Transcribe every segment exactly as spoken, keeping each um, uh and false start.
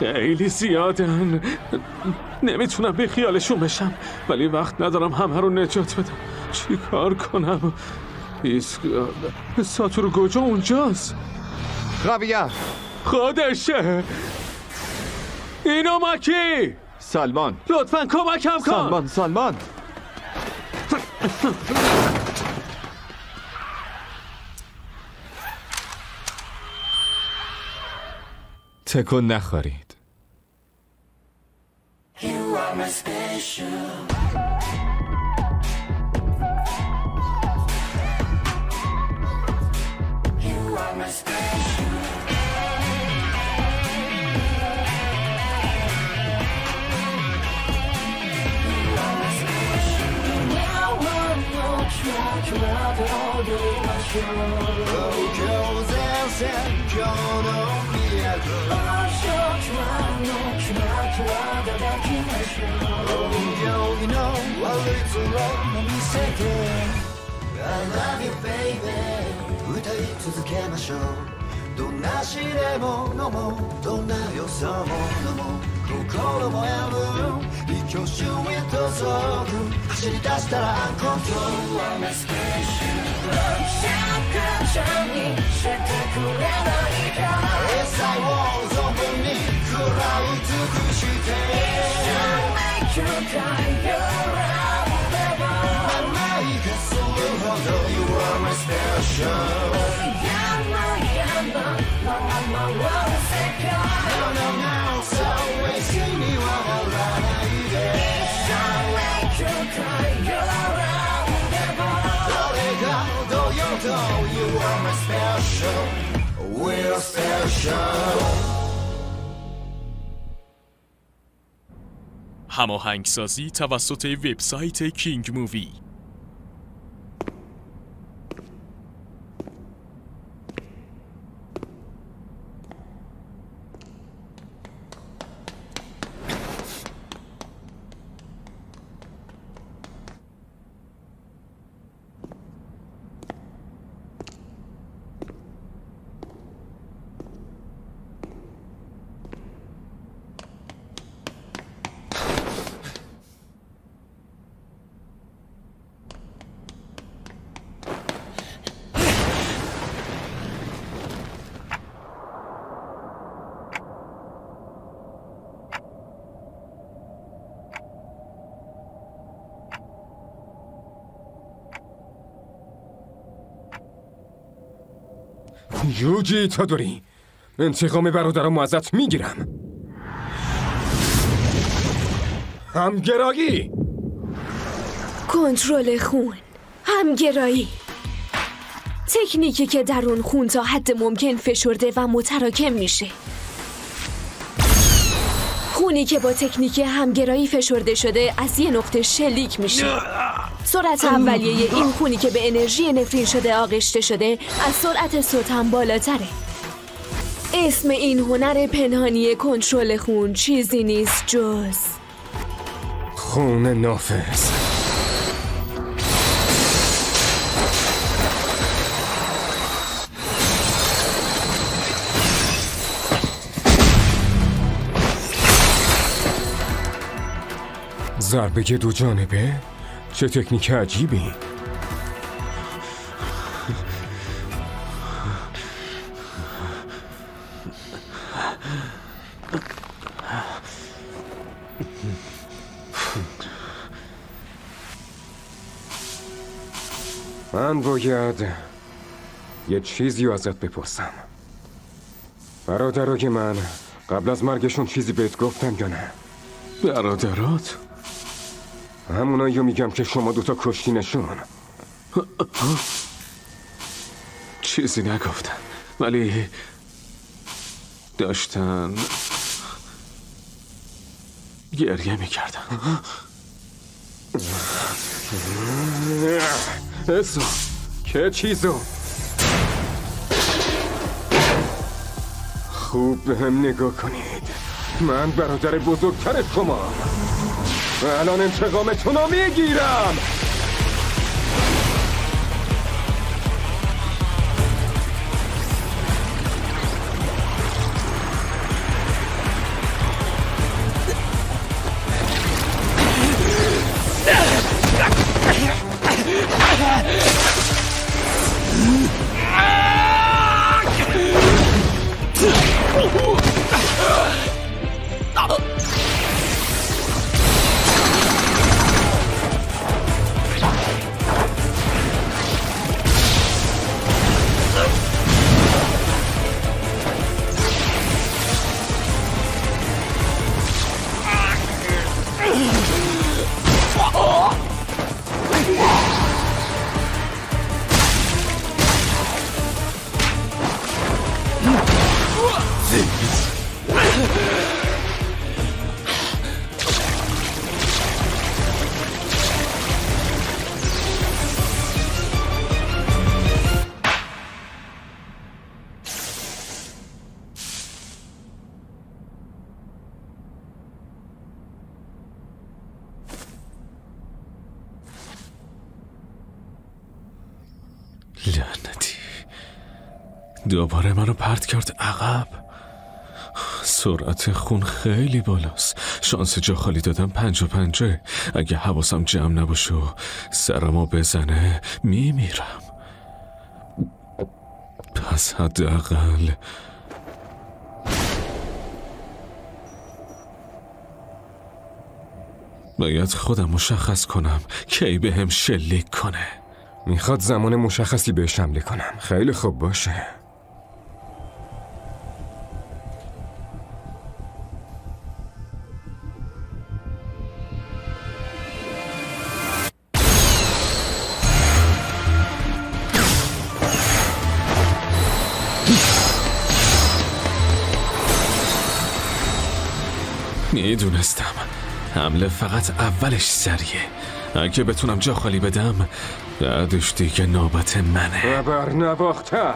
خیلی زیادن. نمیتونم بی خیالشون بشم، ولی وقت ندارم همه رو نجات بدم. چی کار کنم؟ ایس... ساتورو گوجا اونجاست. راویه خودشه. اینو ماکی سالمان، لطفاً کمکم کن. سالمان سالمان تکون نخورید. I love you baby 歌い続けましょうどんな試練も飲もうどんな予想も飲もう心もやむ一挙手へと走走り出したらアンコントロール You are my special シャカちゃんにしてくれないか野菜を存分に食らい尽くして Make you cry your love You are my special Yama, yama, mama, mama, second No, no, no, so wasting me while I run Shall make you cry, you're around You are my special We're special هماهنگسازی توسط وبسایت کینگ مووی. یوجی ایتادوری، انتقام برادرم ازت میگیرم. همگرایی، کنترل خون، همگرایی، تکنیکی که در اون خون تا حد ممکن فشرده و متراکم میشه. خونی که با تکنیک همگرایی فشرده شده از یه نقطه شلیک میشه. سرعت اولیه این خونی که به انرژی نفرین شده آغشته شده از سرعت صوت هم بالاتره. اسم این هنر پنهانی کنترل خون چیزی نیست جز خون نافذ. ضربه دو جانبه؟ چه تکنیک عجیبی. من باید یه چیزی ازت بپرسم. برادرای من قبل از مرگشون چیزی بهت گفتن یا نه؟ برادرات؟ همونایی رو میگم که شما دوتا کشتینشون. چیزی نگفتن، ولی داشتن گریه میکردن. اسو که چیزو خوب به هم نگاه کنید. من برادر بزرگتر شما، الان انتقامتون رو میگیرم. دوباره منو پرت کرد عقب. سرعت خون خیلی بالاست. شانس جا خالی دادم پنجا پنجه. اگه حواسم جمع نباشه و سرمو بزنه میمیرم. پس حداقل باید خودم مشخص کنم کی به هم شلیک کنه. میخواد زمان مشخصی بهش حمله کنم. خیلی خوب باشه. میدونستم حمله فقط اولش سریه. اگه بتونم جا خالی بدم بعدش دیگه نوبت منه. خبر نواختر.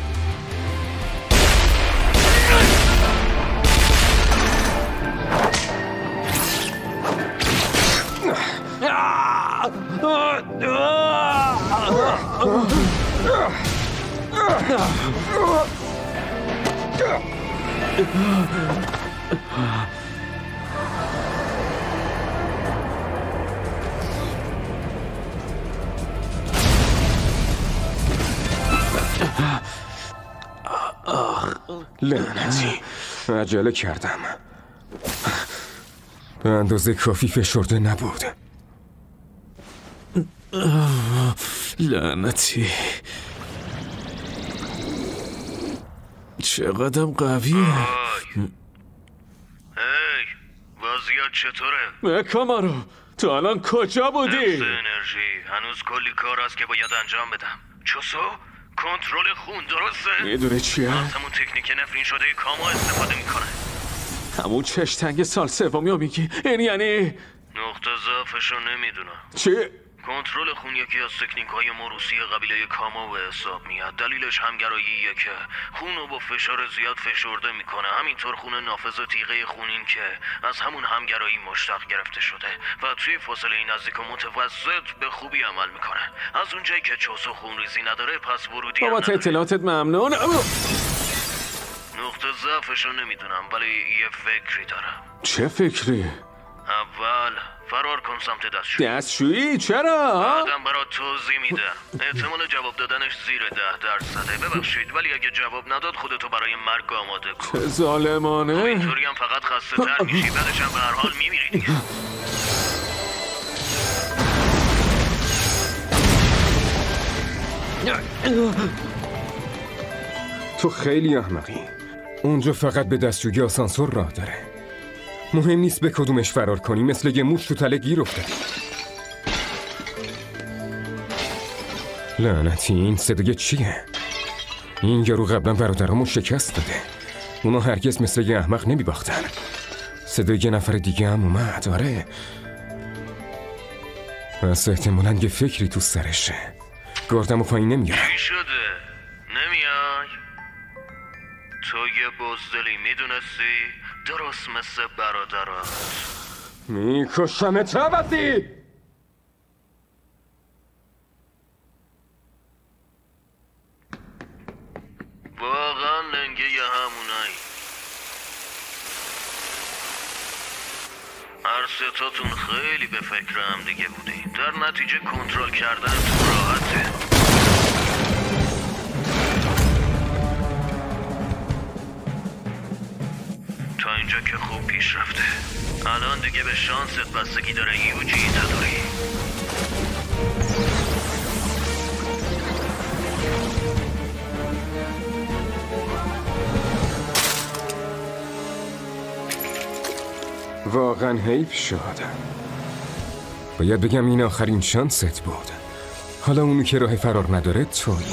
لعنتی، عجله کردم. به اندازه کافی فشرده نبود. لعنتی، چقدرم قویه. هی، وضعیت چطوره؟ کامارو، تو الان کجا بودی؟ حفظ انرژی، هنوز کلی کار هست که باید انجام بدم. چوسو؟ کنترل خون، درسته؟ میدونه چیه؟ از همون تکنیک نفرین شده کاما استفاده میکنه. همون چش تنگ سال سومی رو میگی؟ این یعنی؟ نقطه ضعفشو نمیدونم. چی؟ کنترل خون یکی از تکنیک های موروثی قبیله کاما به حساب میاد. دلیلش همگراییه که خون رو با فشار زیاد فشرده میکنه. همینطور خون نافذ و تیغه خونین که از همون همگرایی مشتق گرفته شده و توی فاصله نزدیک و متوسط به خوبی عمل میکنه. از اونجایی که چوسو خونریزی نداره پس ورودی بابا اطلاعاتت ممنون. نقطه ضعفشو نمیدونم ولی یه فکری دارم. چه فکری؟ اول فرار کن سمت دستشویی. دستشویی؟ چرا؟ آدم برات توضیح میده. احتمال جواب دادنش زیر ده درصده. ببخشید ولی اگه جواب نداد خودتو برای مرگ آماده کن. چه ظالمانه. اینطوری هم فقط خسته تر میشی، بعدش هم به هر حال میمیری دیگه. تو خیلی احمقی. اونجا فقط به دستشویی آسانسور راه داره. مهم نیست به کدومش فرار کنی، مثل یه موش تو تله گیر افتادی. لعنتی، این صدای چیه؟ این یارو قبلا برادرامو شکست داده. اونا هرگز مثل یه احمق نمی باختن. صدای یه نفر دیگه هم اومد. آره، پس احتمالاً یه فکری تو سرشه. گاردمو پایین نمیارم. چی شده؟ نمیای؟ تو یه بزدلی میدونستی؟ درست مثل برادرات. میکشمت عوضی! واقعا لنگه یه همونایی. هر ستاتون خیلی به فکر هم دیگه بودین. در نتیجه کنترل کردن تو راحته. تا اینجا که خوب پیش رفته. الان دیگه به شانست بستگی داره یوجی تداری. واقعا حیف شد. باید بگم این آخرین شانست بود. حالا اونی که راه فرار نداره تویی.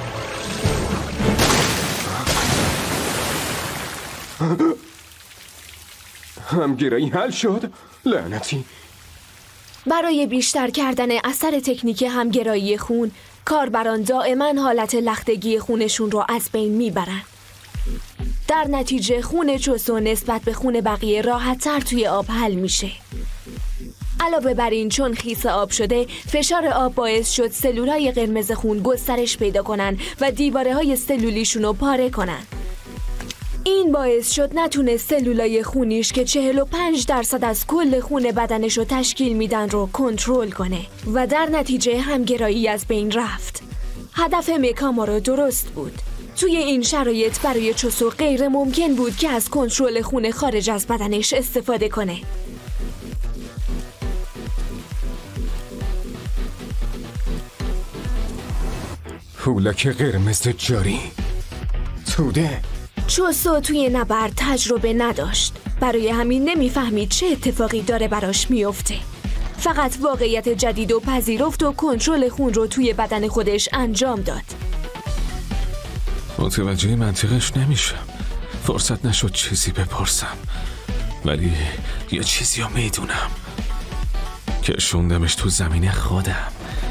همگرایی حل شد؟ لعنتی. برای بیشتر کردن اثر تکنیک همگرایی خون، کاربران دائما حالت لختگی خونشون رو از بین میبرن. در نتیجه خون چوسو نسبت به خون بقیه راحت تر توی آب حل میشه. علاوه بر این چون خیس آب شده، فشار آب باعث شد سلولای قرمز خون گسترش پیدا کنن و دیواره های سلولیشون رو پاره کنن. این باعث شد نتونه سلولای خونیش که چهل و پنج درصد از کل خون بدنش رو تشکیل میدن رو کنترل کنه و در نتیجه همگرایی از بین رفت. هدف مکامورو درست بود. توی این شرایط برای چوسو غیر ممکن بود که از کنترل خون خارج از بدنش استفاده کنه. پولک قرمز جاری توده. چوسو توی نبرد تجربه نداشت، برای همین نمیفهمید چه اتفاقی داره براش میفته. فقط واقعیت جدید و پذیرفت و کنترل خون رو توی بدن خودش انجام داد. متوجه منطقش نمیشم. فرصت نشد چیزی بپرسم، ولی یه چیزی رو میدونم که شوندمش تو زمین خودم.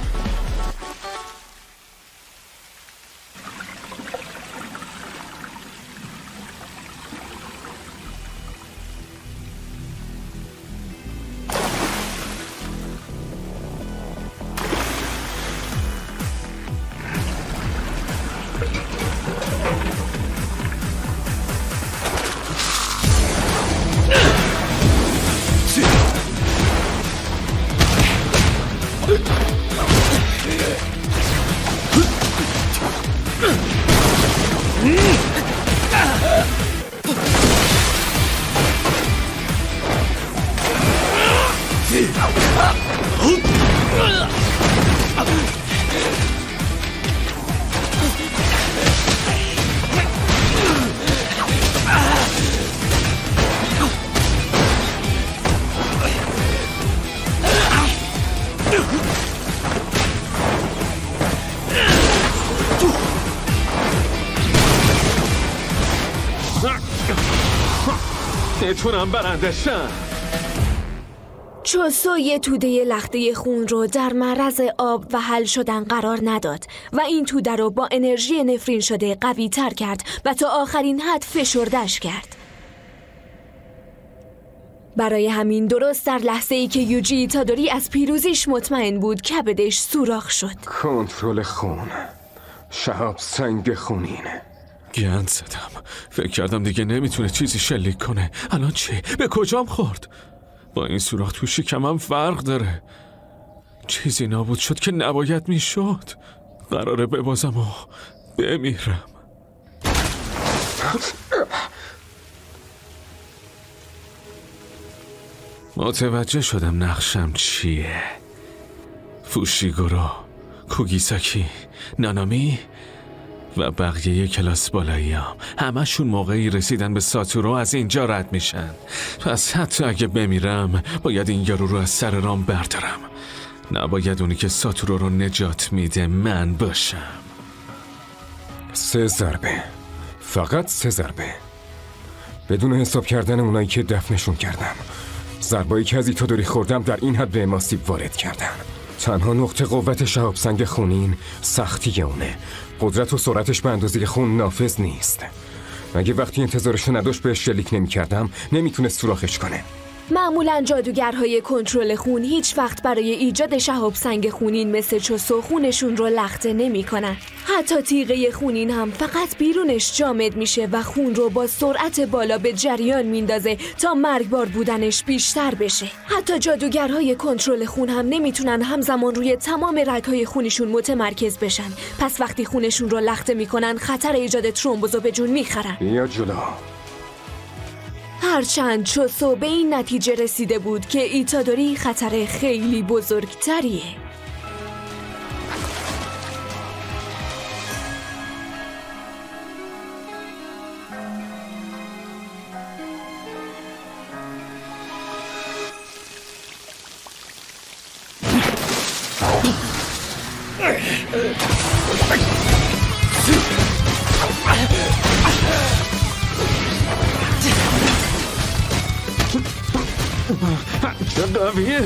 نتونم برندشم. چوسو یه توده لخته خون رو در معرض آب و حل شدن قرار نداد و این توده رو با انرژی نفرین شده قوی تر کرد و تا آخرین حد فشردش کرد. برای همین درست در لحظه ای که یوجی ایتادوری از پیروزیش مطمئن بود کبدش سوراخ شد. کنترل خون، شهاب سنگ خونین. گند زدم. فکر کردم دیگه نمیتونه چیزی شلیک کنه. الان چی؟ به کجام خورد؟ با این سوراخ تو شکمم فرق داره. چیزی نابود شد که نباید میشد. قراره ببازم و بمیرم. متوجه شدم نقشم چیه. فوشیگورو، کوگیساکی، نانامی و بقیه کلاس بالاییام همشون موقعی رسیدن به ساتورو از اینجا رد میشن. پس حتی اگه بمیرم باید این یارو رو از سر رام بردارم. نباید اونی که ساتورو رو نجات میده من باشم. سه ضربه، فقط سه ضربه، بدون حساب کردن اونایی که دفنشون کردم. ضربایی که از ایتادوری خوردم در این حد به ماسیب وارد کردن. تنها نقطه قوت شهاب سنگ خونین سختی اونه. قدرت و سرعتش به اندازه خون نافذ نیست. اگه وقتی انتظارشو نداشت بهش شلیک نمی کردم نمیتونست سوراخش کنه. معمولاً جادوگرهای کنترل خون هیچ وقت برای ایجاد شهاب سنگ خونین مثل چوسو خونشون رو لخته نمی کنن. حتی تیغه خونین هم فقط بیرونش جامد میشه و خون رو با سرعت بالا به جریان میندازه تا مرگبار بودنش بیشتر بشه. حتی جادوگرهای کنترل خون هم نمیتونن همزمان روی تمام رگهای خونشون متمرکز بشن. پس وقتی خونشون رو لخته میکنن خطر ایجاد ترومبوز رو به جون میخرن. بیا جلو. هرچند چوسو به این نتیجه رسیده بود که ایتادوری خطر خیلی بزرگتریه. چه قویه.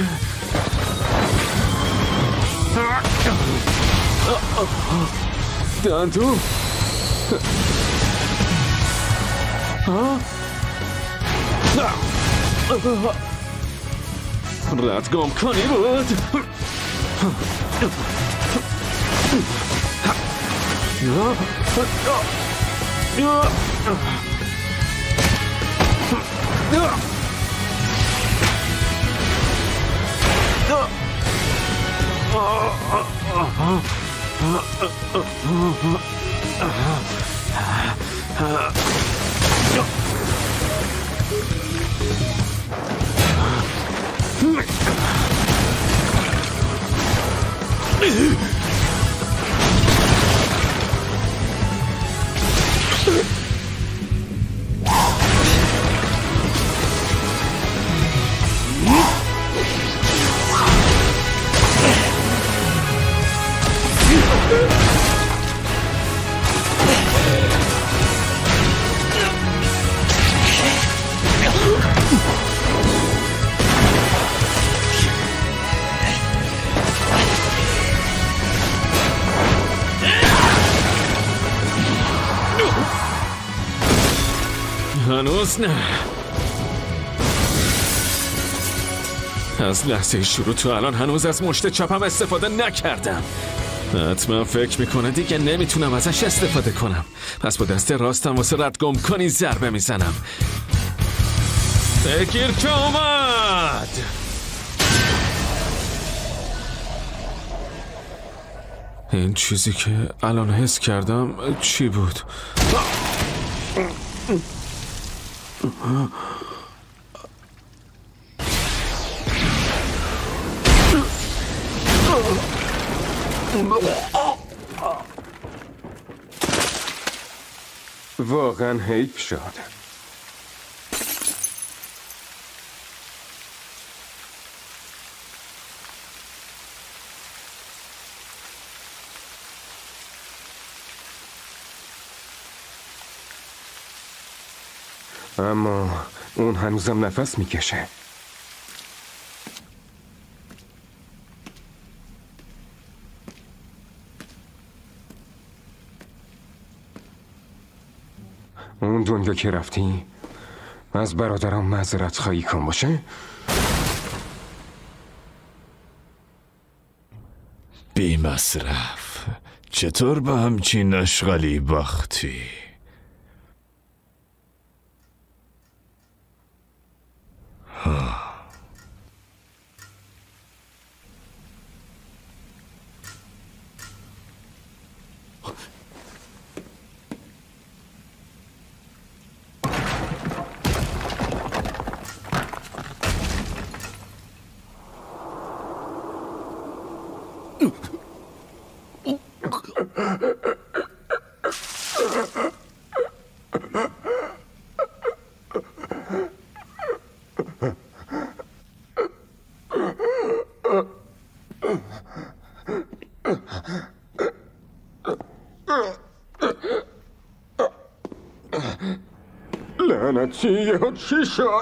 دانتو ردگم کنی بود. هنوز نه. از لحظه شروع تو الان هنوز از مشت چپم استفاده نکردم. حتما فکر میکنه دیگه نمیتونم ازش استفاده کنم، پس با دست راستم واسه ردگم کنی ضربه میزنم. بگیر که اومد. این چیزی که الان حس کردم چی بود؟ واقعا حیف شد. اما اون هنوزم نفس میکشه. اون دنیا که رفتی از برادرم معذرت خواهی کن باشه؟ بی مصرف چطور با همچین اشغالی باختی؟ ها. لعنتی یهو چی شد؟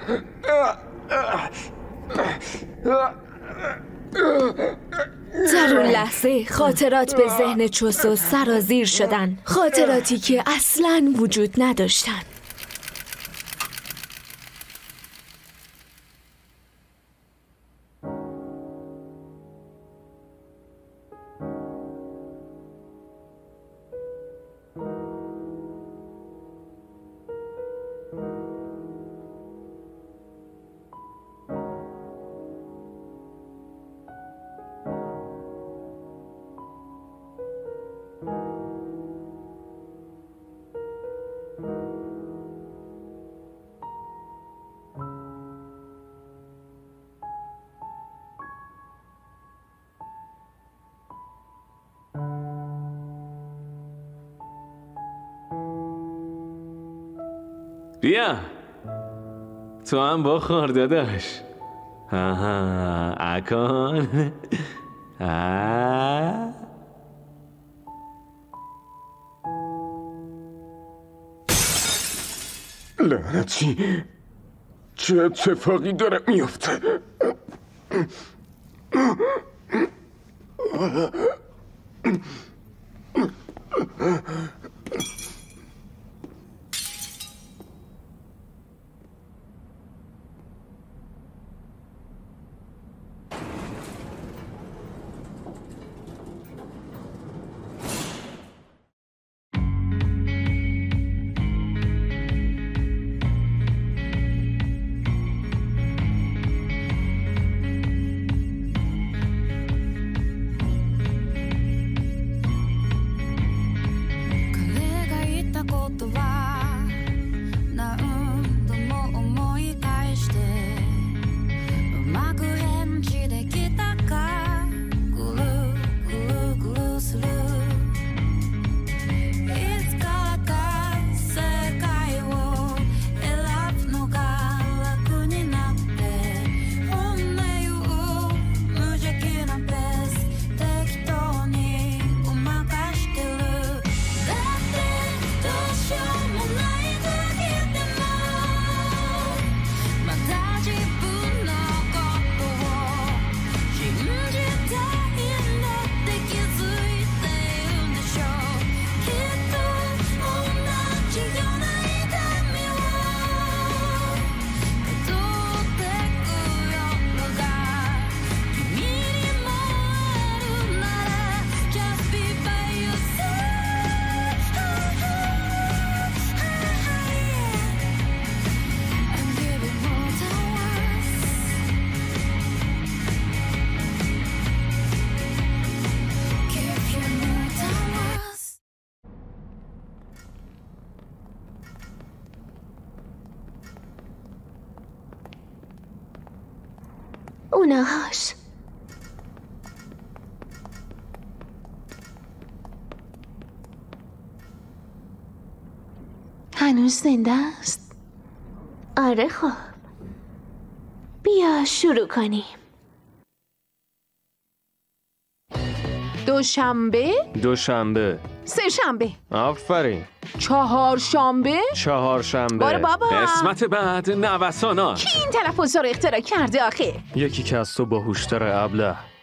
در اون لحظه خاطرات به ذهن چوسو سرازیر شدن، خاطراتی که اصلاً وجود نداشتن. بیا تو هم بخور داداش. آها اکن. آه. لعنتی چه اتفاقی داره میفته؟ خونه هاش. هنوز زنده است؟ آره خب، بیا شروع کنیم. دوشنبه، دوشنبه، سه شنبه، آفرین، چهار شنبه، چهار شنبه. باره بابا. قسمت بعد نوسانات. کی این تلفظ رو اختراع کرده آخه؟ یکی که از تو باهوشتره ابله.